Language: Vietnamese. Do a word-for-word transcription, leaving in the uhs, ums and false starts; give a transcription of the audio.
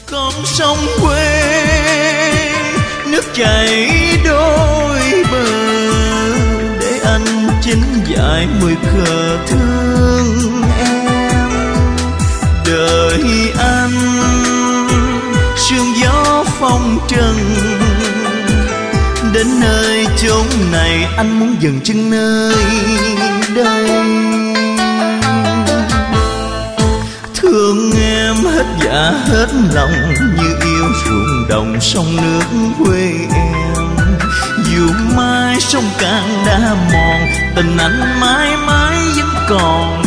Con sông quê nước chảy đôi bờ, để anh chính dại mười khờ thương em. Đời anh sương gió phong trần, đến nơi chốn này anh muốn dừng chân nơi đây. Thương em hết dạ hết lòng, như yêu ruộng đồng sông nước quê em. Dù mai sông cạn đã mòn, tình anh mãi mãi vẫn còn